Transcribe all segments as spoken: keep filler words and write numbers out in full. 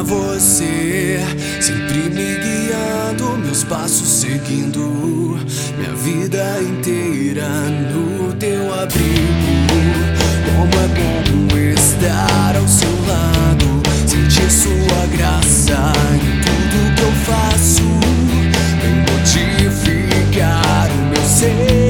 você, sempre me guiando, meus passos seguindo, minha vida inteira no teu abrigo. Como é bom estar ao seu lado, sentir sua graça em tudo que eu faço, vem modificar o meu ser.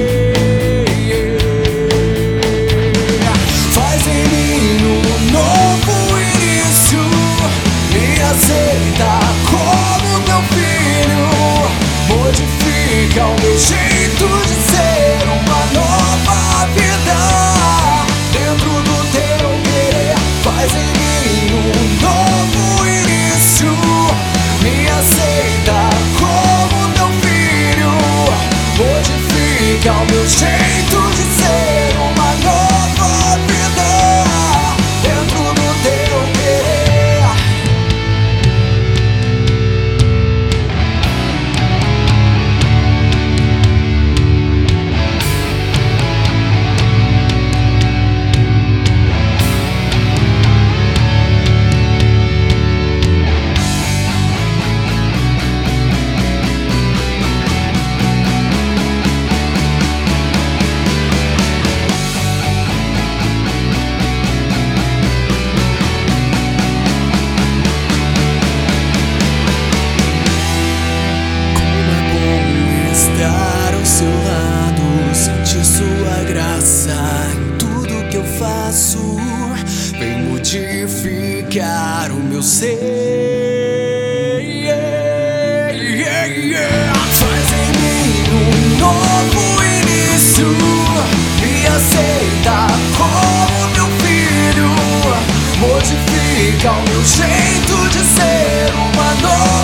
Aceita como teu filho, modifica o meu jeito de ser, uma nova vida dentro do teu querer. Faz em mim um novo início, me aceita como teu filho, modifica o meu jeito de ser, uma nova vida dentro do teu querer. Vem modificar o meu ser. Yeah, yeah, yeah. Faz em mim um novo início, me aceita como teu filho, modifica o meu jeito de ser, uma nova